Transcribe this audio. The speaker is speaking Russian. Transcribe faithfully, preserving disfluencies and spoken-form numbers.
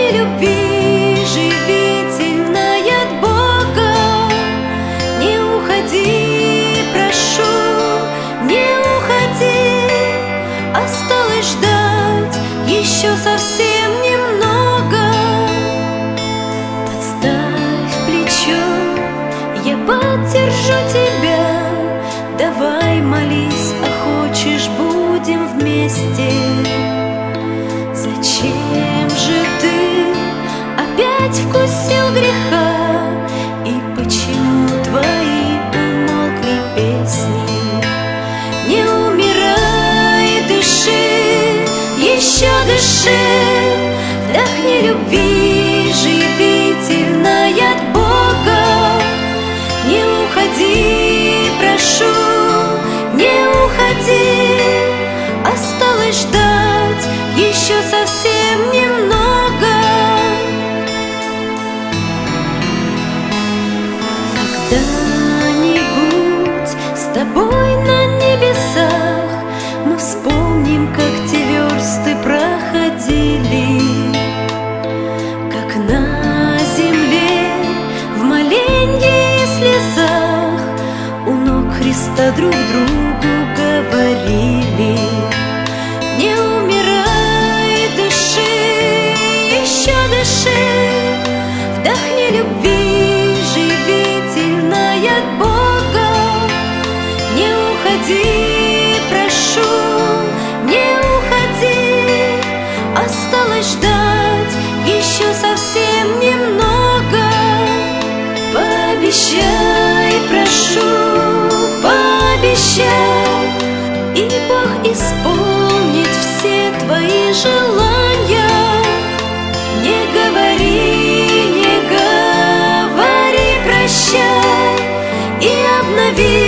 Вдохни любви, живительной от Бога. Не уходи, прошу, не уходи. Осталось ждать еще совсем немного. Подставь плечо, я поддержу тебя. Давай молись, а хочешь, будем вместе. Зачем же ты опять вкусил греха? И почему твои умолкли песни? Не умирай, дыши, еще дыши. Вдохни любви, живительной от Бога. Не уходи, прошу, не уходи. Осталось ждать еще совсем немного. Когда-нибудь с тобой на небесах мы вспомним, как те версты проходили, как на земле в моленье и слезах у ног Христа друг другу говорили. Не умирай, дыши, еще дыши. Вдохни любви, живительной от Бога. Не уходи, прошу, не уходи. Осталось ждать еще совсем немного. Пообещай, прошу, пообещай, и Бог исполнит все твои желания. Не говори, не говори прощай, и обнови